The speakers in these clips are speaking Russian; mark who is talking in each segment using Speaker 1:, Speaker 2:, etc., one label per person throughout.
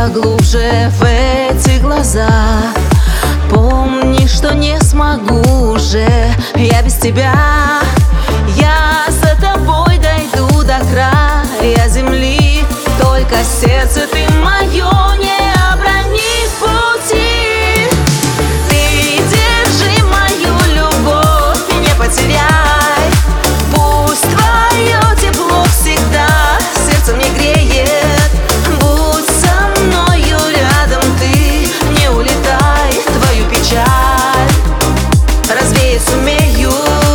Speaker 1: поглубже в эти глаза. Помни, что не смогу уже я без тебя. Я за тобой дойду до края земли, только сердце ты мое не оброни в пути. Ты держи мою любовь, не потеряй. Пусть твое тепло всегда сердце мне греет. Будь со мною рядом, ты не улетай, твою печаль развеять сумею.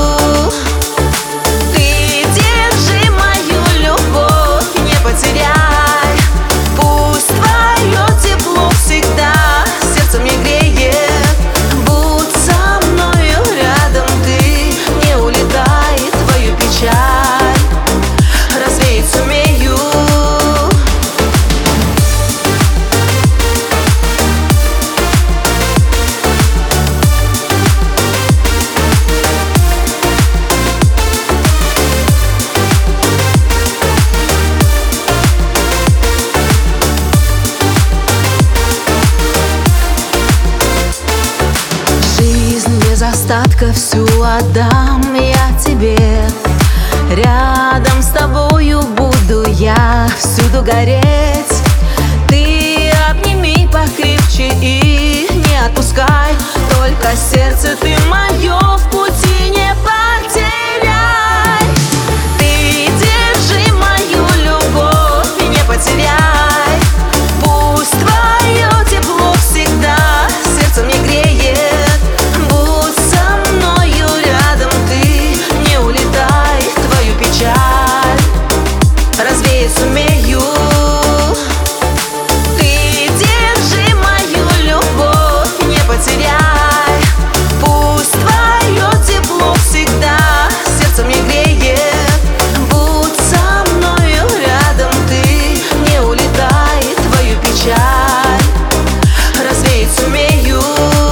Speaker 1: Ты держи мою любовь, не потеряй. Пусть твое тепло всегда сердце мне греет. Будь со мною рядом, ты не улетай, твою печаль развеять сумею. Без остатка всю отдам я тебе. Рядом с тобою буду я всюду гореть. Ты обними покрепче и не отпускай. Только сердце ты мое в пути не потеряй. Ты держи мою любовь и не потеряй. Пусть твое тепло всегда сердце мне греет. Развеять сумею. Ты держи мою любовь, не потеряй. Пусть твое тепло всегда сердце мне греет. Будь со мною рядом, ты не улетай, твою печаль развеять сумею.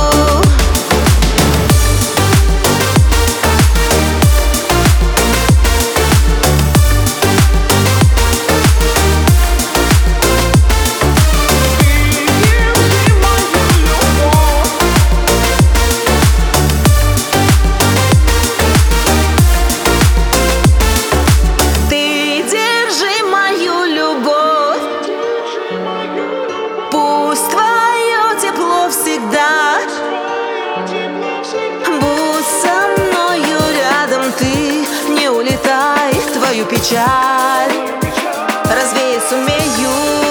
Speaker 1: Пусть твое тепло всегда. Будь со мною рядом, ты не улетай, твою печаль развеять сумею.